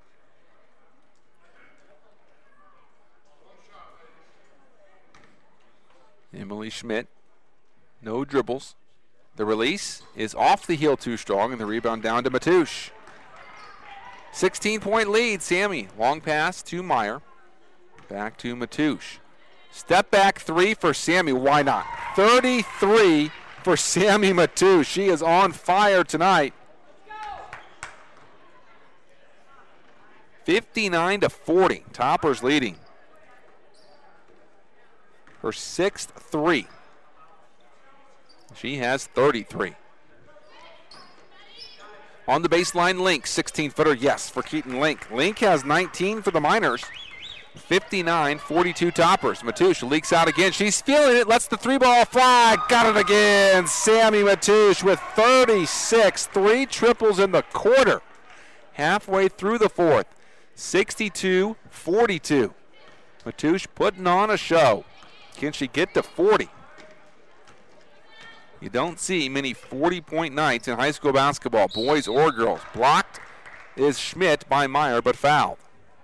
Emily Schmidt, no dribbles. The release is off the heel too strong, and the rebound down to Matoush. sixteen-point lead, Sammy. Long pass to Meyer. Back to Matoush. Step back three for Sammy. Why not? thirty-three for Sammy Matoush. She is on fire tonight. fifty-nine to forty. Toppers leading. Her sixth three. She has thirty-three. On the baseline, Link, sixteen-footer, yes, for Keaton Link. Link has nineteen for the Miners. fifty-nine forty-two Toppers. Matoush leaks out again. She's feeling it, lets the three-ball fly. Got it again. Sammy Matoush with thirty-six. Three triples in the quarter. Halfway through the fourth. sixty-two forty-two. Matoush putting on a show. Can she get to forty? You don't see many forty-point nights in high school basketball, boys or girls. Blocked is Schmidt by Meyer, but fouled.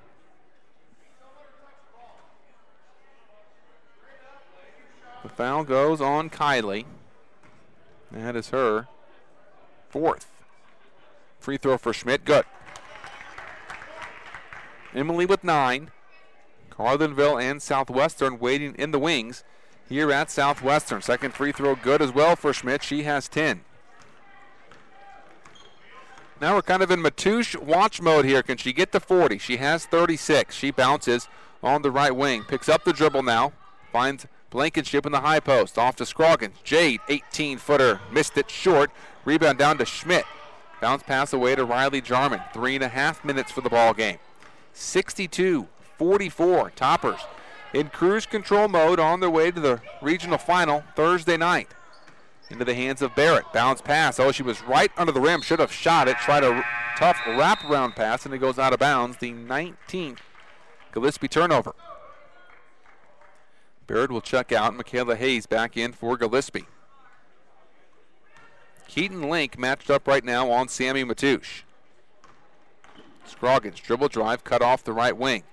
The foul goes on Kylie. That is her fourth. Free throw for Schmidt, good. Emily with nine. Carlinville and Southwestern waiting in the wings here at Southwestern. Second free throw good as well for Schmidt. She has ten. Now we're kind of in Matoush watch mode here. Can she get to forty? She has thirty-six. She bounces on the right wing. Picks up the dribble now. Finds Blankenship in the high post. Off to Scroggins. Jade, eighteen-footer. Missed it short. Rebound down to Schmidt. Bounce pass away to Riley Jarman. Three and a half minutes for the ball game. sixty-two forty-four. Toppers in cruise control mode on their way to the regional final Thursday night. Into the hands of Barrett. Bounce pass. Oh, she was right under the rim. Should have shot it. Tried a tough wraparound pass, and it goes out of bounds. The nineteenth Gillespie turnover. Barrett will check out. Michaela Hayes back in for Gillespie. Keaton Link matched up right now on Sammy Matoush. Scroggins, dribble drive, cut off the right wing.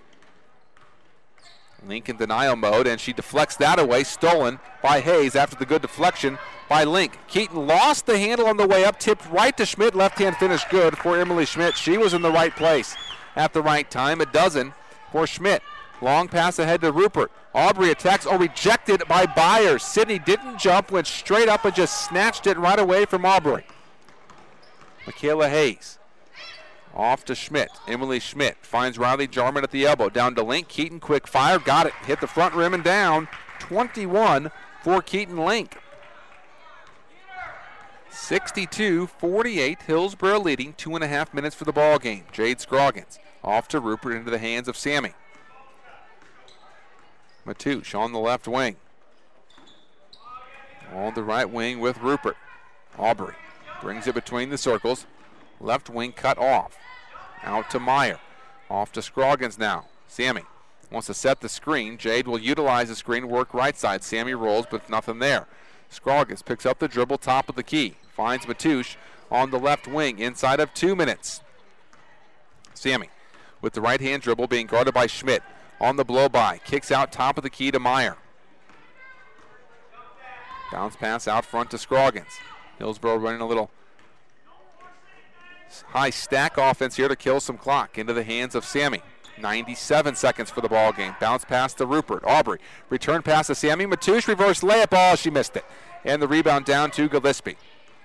Link in denial mode, and she deflects that away. Stolen by Hayes after the good deflection by Link. Keaton lost the handle on the way up, tipped right to Schmidt. Left-hand finish good for Emily Schmidt. She was in the right place at the right time. A dozen for Schmidt. Long pass ahead to Rupert. Aubrey attacks, oh, rejected by Byers. Sydney didn't jump, went straight up and just snatched it right away from Aubrey. Michaela Hayes. Off to Schmidt. Emily Schmidt finds Riley Jarman at the elbow. Down to Link. Keaton, quick fire. Got it. Hit the front rim and down. twenty-one for Keaton Link. sixty-two forty-eight. Hillsborough leading. Two and a half minutes for the ball game. Jade Scroggins. Off to Rupert into the hands of Sammy. Matouche on the left wing. On the right wing with Rupert. Aubrey brings it between the circles. Left wing cut off. Out to Meyer. Off to Scroggins now. Sammy wants to set the screen. Jade will utilize the screen, work right side. Sammy rolls, but nothing there. Scroggins picks up the dribble, top of the key. Finds Matouche on the left wing, inside of two minutes. Sammy with the right-hand dribble being guarded by Schmidt. On the blow-by, kicks out top of the key to Meyer. Bounce pass out front to Scroggins. Hillsborough running a little high stack offense here to kill some clock into the hands of Sammy. ninety-seven seconds for the ball game. Bounce pass to Rupert. Aubrey. Return pass to Sammy. Matouche reverse layup. Oh, she missed it. And the rebound down to Gillespie.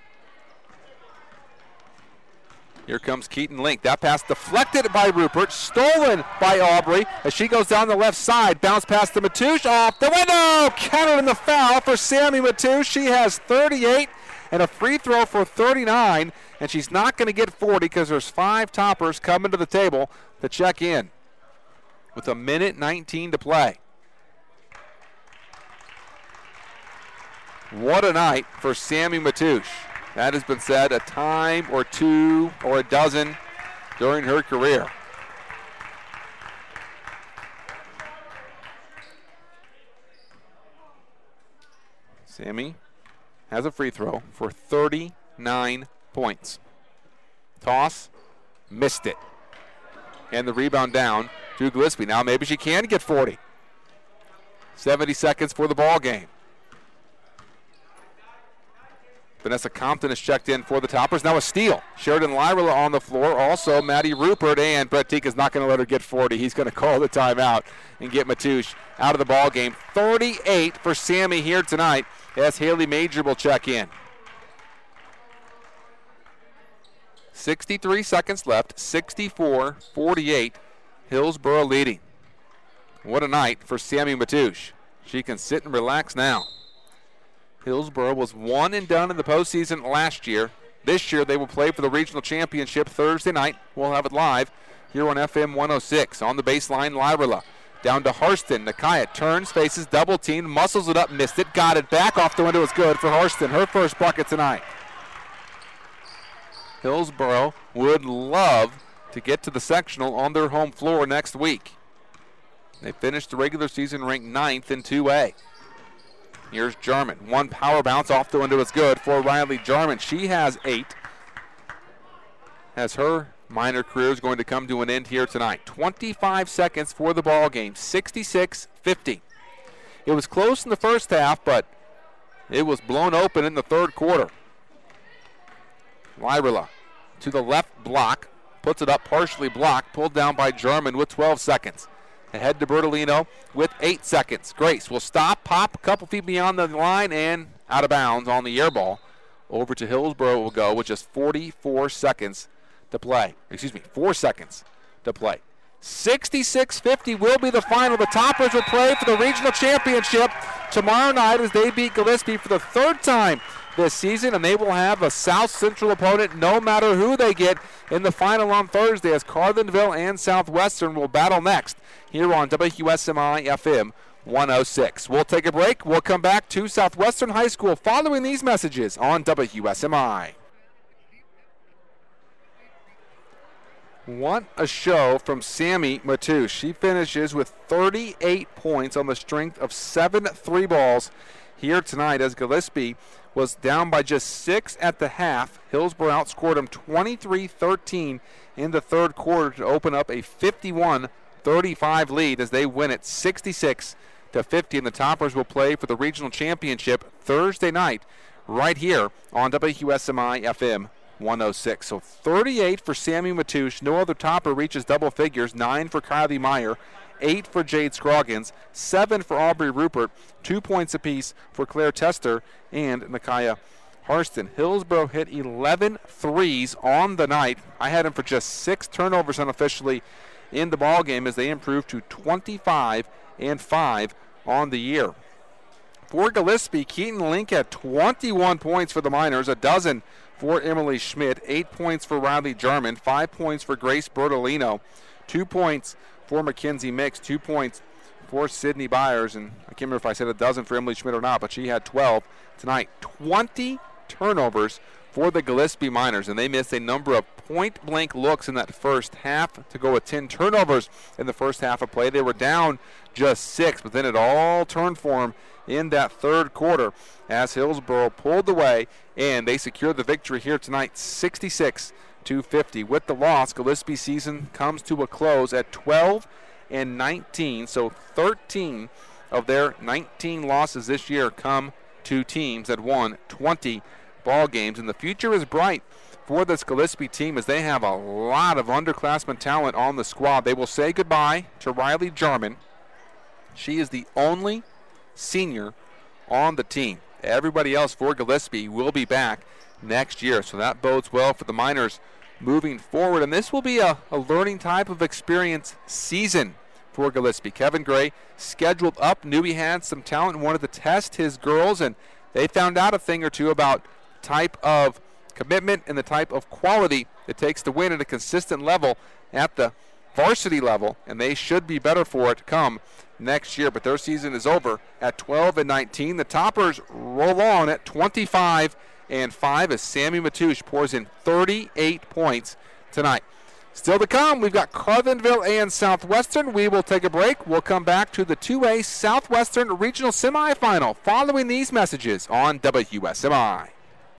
Here comes Keaton Link. That pass deflected by Rupert. Stolen by Aubrey as she goes down the left side. Bounce pass to Matouche. Off the window. Counted in the foul for Sammy Matouche. She has thirty-eight and a free throw for thirty-nine. And she's not going to get forty because there's five toppers coming to the table to check in with a minute nineteen to play. What a night for Sammy Matouche. That has been said a time or two or a dozen during her career. Sammy has a free throw for thirty-nine points. Toss, missed it. And the rebound down to Gillespie. Now maybe she can get forty. seventy seconds for the ball game. Vanessa Compton is checked in for the Toppers. Now a steal. Sheridan Lyrilla on the floor. Also Maddie Rupert, and Brett Teague is not going to let her get forty. He's going to call the timeout and get Matouche out of the ball game. thirty-eight for Sammy here tonight as Haley Major will check in. sixty-three seconds left. sixty-four forty-eight. Hillsborough leading. What a night for Sammy Matouche. She can sit and relax now. Hillsborough was one and done in the postseason last year. This year they will play for the regional championship Thursday night. We'll have it live here on F M one oh six. On the baseline, Lyrilla. Down to Harston. Nakaya turns, faces, double team, muscles it up, missed it, got it back off the window. It's good for Harston. Her first bucket tonight. Hillsborough would love to get to the sectional on their home floor next week. They finished the regular season ranked ninth in two A. Here's Jarman. One power bounce off the window is good for Riley Jarman. She has eight. As her minor career is going to come to an end here tonight. twenty-five seconds for the ball game. sixty-six fifty. It was close in the first half, but it was blown open in the third quarter. Lyrilla to the left block. Puts it up partially blocked. Pulled down by Jarman with twelve seconds. Ahead to Bertolino with eight seconds. Grace will stop, pop a couple feet beyond the line, and out of bounds on the air ball. Over to Hillsborough will go with just forty-four seconds to play. Excuse me, four seconds to play. sixty-six fifty will be the final. The Toppers will play for the regional championship tomorrow night as they beat Gillespie for the third time this season, and they will have a South Central opponent no matter who they get in the final on Thursday, as Carlinville and Southwestern will battle next here on W S M I F M one oh six. We'll take a break. We'll come back to Southwestern High School following these messages on W S M I. What a show from Sammy Matouche. She finishes with thirty-eight points on the strength of seven three balls here tonight, as Gillespie was down by just six at the half. Hillsborough outscored them twenty-three thirteen in the third quarter to open up a fifty-one thirty-five lead as they win it sixty-six to fifty. And the Toppers will play for the regional championship Thursday night right here on W S M I F M one oh six. So thirty-eight for Sammy Matouche. No other Topper reaches double figures. Nine for Kylie Meyer. eight for Jade Scroggins, seven for Aubrey Rupert, two points apiece for Claire Tester and Nakaya Harston. Hillsborough hit eleven threes on the night. I had them for just six turnovers unofficially in the ball game as they improved to twenty-five and five on the year. For Gillespie, Keaton Link had twenty-one points for the Miners, a dozen for Emily Schmidt, eight points for Riley Jarman, five points for Grace Bertolino, two points for Mackenzie Mix, two points for Sydney Byers, and I can't remember if I said a dozen for Emily Schmidt or not, but she had twelve tonight. twenty turnovers for the Gillespie Miners, and they missed a number of point-blank looks in that first half to go with ten turnovers in the first half of play. They were down just six, but then it all turned for them in that third quarter as Hillsborough pulled away, and they secured the victory here tonight, sixty-six to fifty. With the loss, Gillespie's season comes to a close at twelve and nineteen, so thirteen of their nineteen losses this year come to teams that won twenty ball games, and the future is bright for this Gillespie team as they have a lot of underclassmen talent on the squad. They will say goodbye to Riley Jarman. She is the only senior on the team. Everybody else for Gillespie will be back next year, so that bodes well for the Miners moving forward, and this will be a, a learning type of experience season for Gillespie. Kevin Gray scheduled up, knew he had some talent and wanted to test his girls, and they found out a thing or two about type of commitment and the type of quality it takes to win at a consistent level at the varsity level, and they should be better for it come next year. But their season is over at twelve and nineteen. The Toppers roll on at twenty-five and five as Sammy Matouche pours in thirty-eight points tonight. Still to come, we've got Carlinville and Southwestern. We will take a break. We'll come back to the two A Southwestern Regional Semifinal following these messages on W S M I.